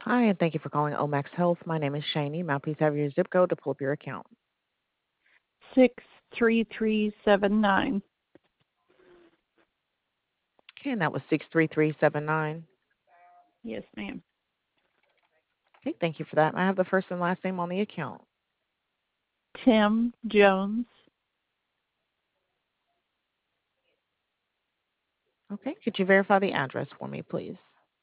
Hi, and thank you for calling Omax Health. My name is Shani. May I please have your zip code to pull up your account? 63379. Okay, and that was 63379. Yes, ma'am. Okay, thank you for that. I have the first and last name on the account. Tim Jones. Okay, could you verify the address for me, please?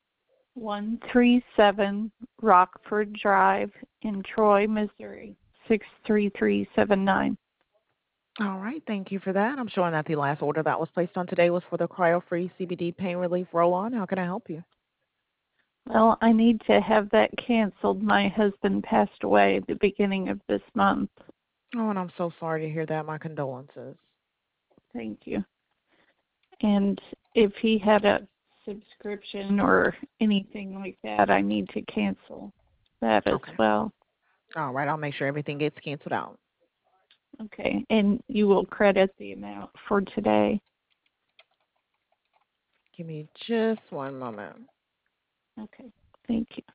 137 Rockford Drive in Troy, Missouri. 63379. All right, thank you for that. I'm showing that the last order that was placed on today was for the cryo-free CBD pain relief roll-on. How can I help you? Well, I need to have that canceled. My husband passed away at the beginning of this month. Oh, and I'm so sorry to hear that. My condolences. Thank you. And if he had a subscription or anything like that, I need to cancel that as Okay. well. All right, I'll make sure everything gets canceled out. Okay. And you will credit the amount for today. Give me just one moment. Okay. Thank you.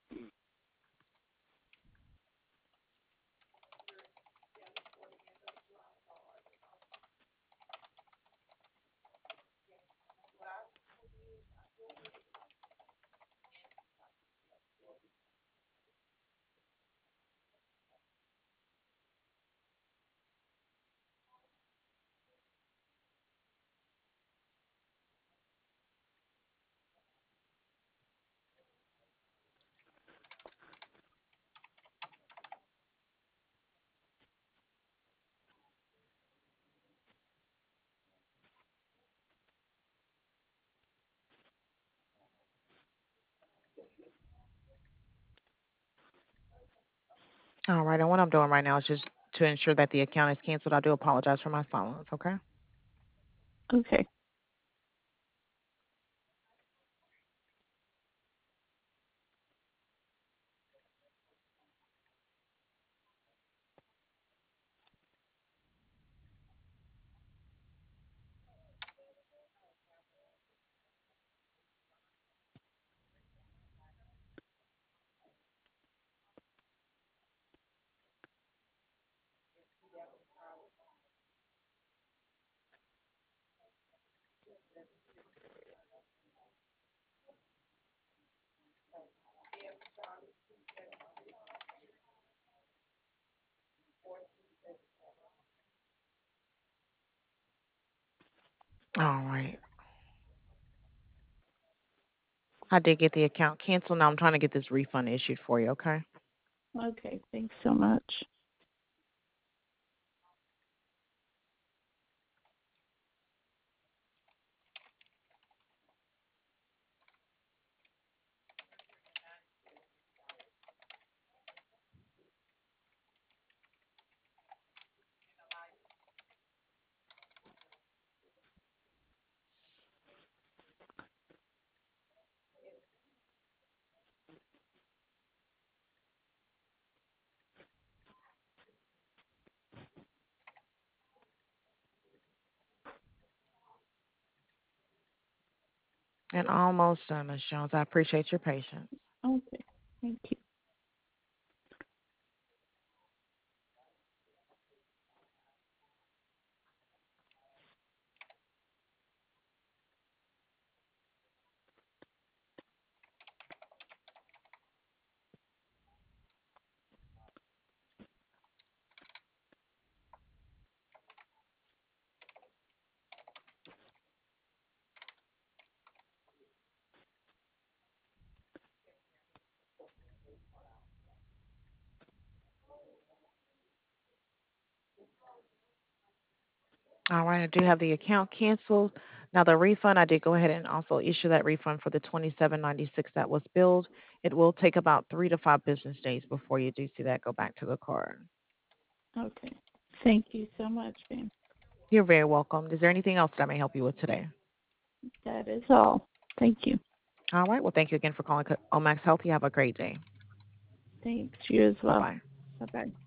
All right, and what I'm doing right now is just to ensure that the account is canceled. I do apologize for my silence, okay? Okay. All right. I did get the account canceled. Now I'm trying to get this refund issued for you, okay? Okay. Thanks so much. And almost done, Ms. Jones. I appreciate your patience. Okay. Thank you. All right, I do have the account canceled. Now the refund, I did go ahead and also issue that refund for the 27.96 that was billed. It will take about 3 to 5 business days before you do see that go back to the card. Okay. Thank you so much, ma'am. You're very welcome. Is there anything else that I may help you with today? That is all. Thank you. All right. Well, thank you again for calling Omax Health. You have a great day. Thanks. You as Bye well. bye. Bye bye.